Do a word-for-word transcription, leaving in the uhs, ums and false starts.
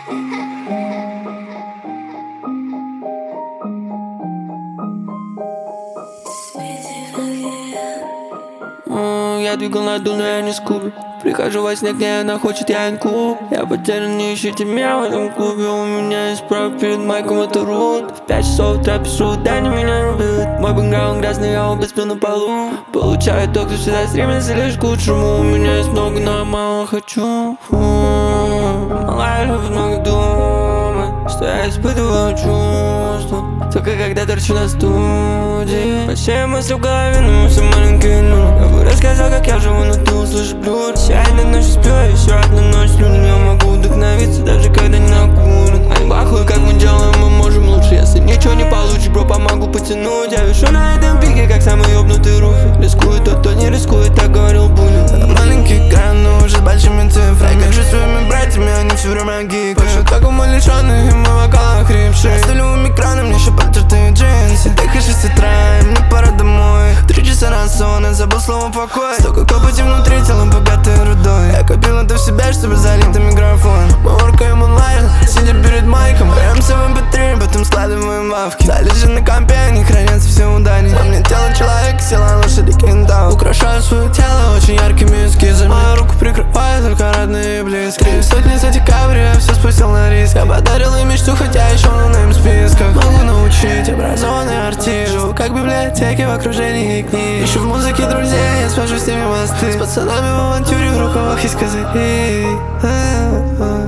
Я двигал надо, но я не скуби. Прихожу во сне к ней, она хочет, я инкуб. Я потерян, не ищите меня в этом клубе. У меня есть прав перед майком, это рут. В пять часов утра пишу, Даня меня рубит. Мой бэкграунд грязный, я оба сплю на полу. Получаю то, кто всегда стремится лишь к лучшему. У меня есть много, но я мало хочу. Малая любит много думать, что я испытываю чувства. Только когда торчу на студии. Почти мысли в голове, но все маленькие, ну. Я бы рассказал, как я живу, но ты услышишь блюр. Сегодня ночью сплю, а еще одну ночь сплю. Я могу вдохновиться, даже когда не накурен. Ай, бахуй, как мы делаем, мы можем лучше. Если ничего не получишь, бро, помогу потянуть. Я вешу на этом пике, как самый ёбнутый руфи. Рискует тот, кто не рискует, так говорил Бунин. Маленький экран, но уже с большими цифрами. Я кажусь своими братьями, они все время гикают. Пошут, как умалишенные, и мы в вокалах рившие. С нулевым экраном, мне еще потертые джинсы. Дыхаешь с утра, и мне пора домой. Три часа на сон, я забыл слово покой. Столько копоти внутри, телом богатой рудой. Я копил это в себя, чтобы залить на микрофон. Мы воркаем онлайн, сидя перед майком. Беремся в эм пэ три, потом складываем вавки. Далее же на компе, они хранятся все удани. Во мне тело человека, сила лошади кентау. Украшаю свое тело очень яркими эскизами. Мою руку прикрывают только родные и близкие. Сотни за декабрь, я все спустил на риск. Я подарил им мечту, хотя еще на им списках. Могу научить, образованный артист. Живу как в библиотеке в окружении книг. Ищу в музыке друзей, я свожу с ними мосты. С пацанами в авантюре в рукавах из козырей.